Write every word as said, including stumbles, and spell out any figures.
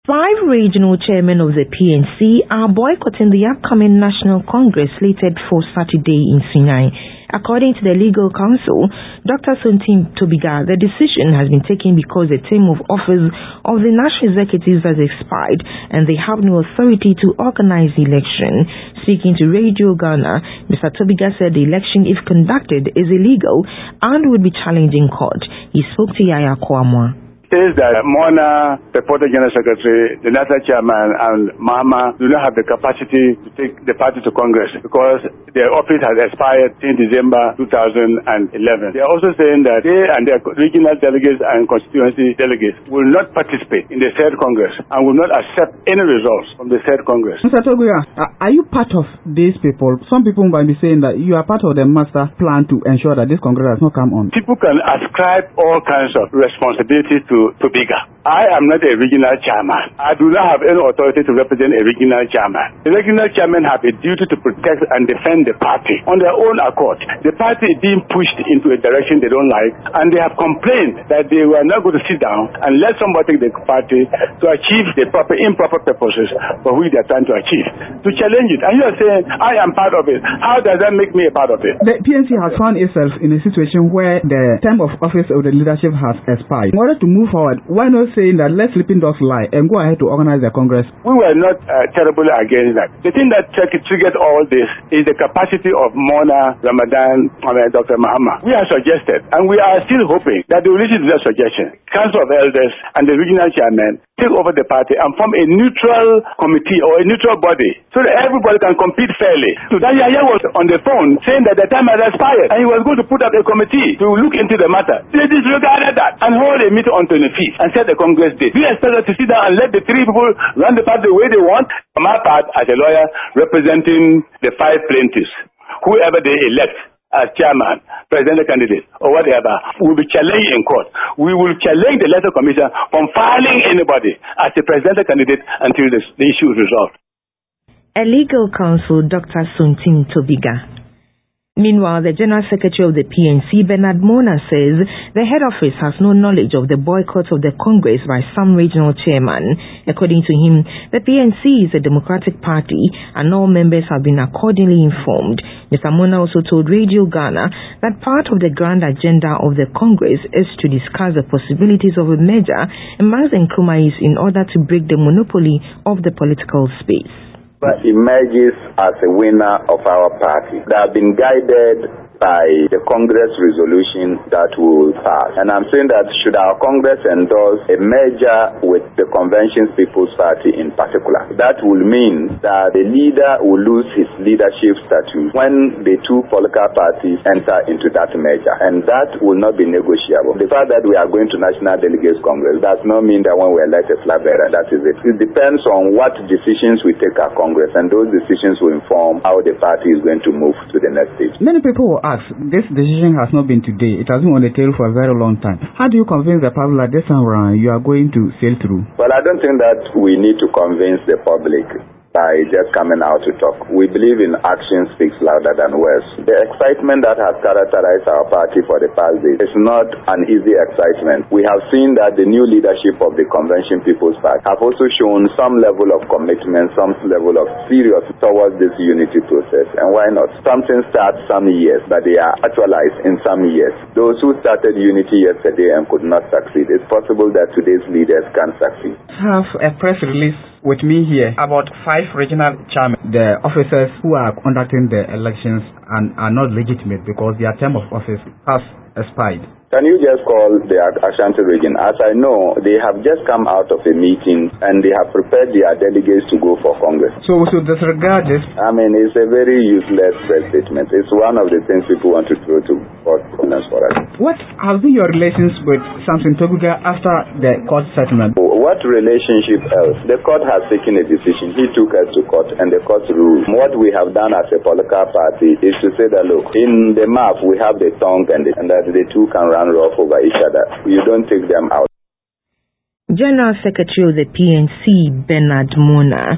Five regional chairmen of the P N C are boycotting the upcoming National Congress slated for Saturday in Sinai. According to the legal counsel, Doctor Sontim Tobiga, the decision has been taken because the term of office of the national executives has expired and they have no authority to organize the election. Speaking to Radio Ghana, Mister Tobiga said the election, if conducted, is illegal and would be challenged in court. He spoke to Yaya Kwamwa. Says that Mona, the Reporter General Secretary, the National Chairman, and Mahama do not have the capacity to take the party to Congress because their office has expired in December two thousand eleven. They are also saying that they and their regional delegates and constituency delegates will not participate in the third Congress and will not accept any results from the third Congress. Mister Tobiga, are you part of these people? Some people might be saying that you are part of the master plan to ensure that this Congress does not come on. People can ascribe all kinds of responsibilities to Tobiga. I am not a regional chairman. I do not have any authority to represent a regional chairman. The regional chairmen have a duty to protect and defend the party on their own accord. The party is being pushed into a direction they don't like, and they have complained that they were not going to sit down and let somebody take the party to achieve the proper improper purposes for which they are trying to achieve, to challenge it. And you are saying, I am part of it. How does that make me a part of it? The P N C has found itself in a situation where the term of office of the leadership has expired. In order to move forward, why not saying that let sleeping dogs lie and go ahead to organize the Congress? We were not uh, terribly against that. The thing that triggered all this is the capacity of Mona, Ramadan, and Doctor Mahama. We have suggested, and we are still hoping that they will listen to that suggestion. Council of Elders and the regional chairman take over the party and form a neutral committee or a neutral body so that everybody can compete fairly. So that Yaya was on the phone saying that the time has expired and he was going to put up a committee to look into the matter. They disregarded that and hold a meeting on twenty-fifth and set the Congress date. We expect them to sit down and let the three people run the party the way they want. On my part, as a lawyer representing the five plaintiffs, whoever they elect as chairman, presidential candidate, or whatever, will be challenged in court. We will challenge the Electoral Commission from filing anybody as a presidential candidate until the, the issue is resolved. A legal counsel, Doctor Sontim Tobiga. Meanwhile, the General Secretary of the P N C, Bernard Mona, says the head office has no knowledge of the boycott of the Congress by some regional chairman. According to him, the P N C is a democratic party and all members have been accordingly informed. Mister Mona also told Radio Ghana that part of the grand agenda of the Congress is to discuss the possibilities of a merger amongst the Nkrumahs in order to break the monopoly of the political space. Emerges as a winner of our party. They have been guided by the Congress resolution that will pass. And I'm saying that should our Congress endorse a merger with the Convention People's Party in particular, that will mean that the leader will lose his leadership status when the two political parties enter into that merger. And that will not be negotiable. The fact that we are going to National Delegates Congress does not mean that when we elect a flag bearer, that is it. It depends on what decisions we take at Congress, and those decisions will inform how the party is going to move to the next stage. Many people will ask, this decision has not been today. It has been on the table for a very long time. How do you convince the public that this time around you are going to sail through? Well, I don't think that we need to convince the public by just coming out to talk. We believe in action speaks louder than words. The excitement that has characterized our party for the past days is not an easy excitement. We have seen that the new leadership of the Convention People's Party have also shown some level of commitment, some level of seriousness towards this unity process. And why not? Something starts some years, but they are actualized in some years. Those who started unity yesterday and could not succeed, it's possible that today's leaders can succeed. I have a press release with me here about five regional chairmen, the officers who are conducting the elections and are not legitimate because their term of office has expired. Can you just call the Ashanti region? As I know, they have just come out of a meeting and they have prepared their delegates to go for Congress. So we should disregard this? I mean, it's a very useless press statement. It's one of the things people want to throw to court for us. What have been your relations with Samson Tobiga after the court settlement? What relationship else? The court has taken a decision. He took us to court and the court ruled. What we have done as a political party is to say that, look, in the map we have the tongue and, the, and that the two can run rough over each other. You don't take them out. General Secretary of the P N C, Bernard Mona.